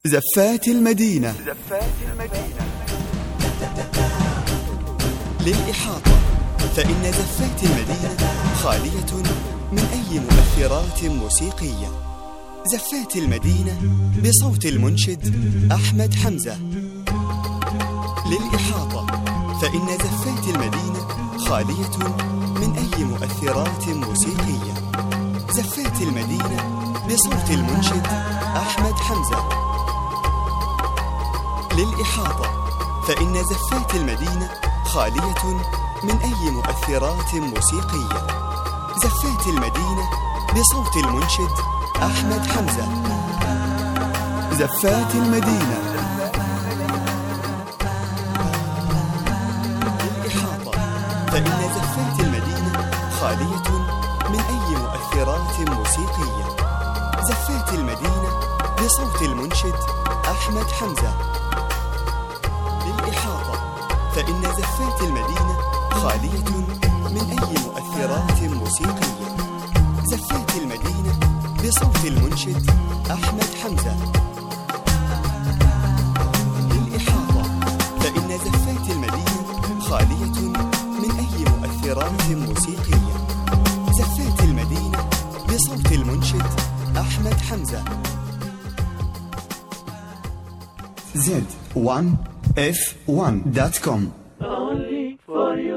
زفات المدينة. للإحاطة، فإن زفات المدينة خالية من أي مؤثرات موسيقية. زفات المدينة بصوت المنشد أحمد حمزة. للإحاطة، فإن زفات المدينة خالية من أي مؤثرات موسيقية. زفات المدينة بصوت المنشد أحمد حمزة. للإحاطة، فإن زفات المدينة خالية من أي مؤثرات موسيقية. زفات المدينة بصوت المنشد أحمد حمزة. زفات المدينة. للإحاطة، فإن زفات المدينة خالية من أي مؤثرات موسيقية. زفات المدينة بصوت المنشد أحمد حمزة. للإحاطة، فإن زفات المدينة خالية من أي مؤثرات موسيقية. زفات المدينة بصوت المنشد أحمد حمزة. للإحاطة، فإن زفات المدينة خالية من أي مؤثرات موسيقية. زفات المدينة بصوت المنشد أحمد حمزة. Z1F1.com. Only for you.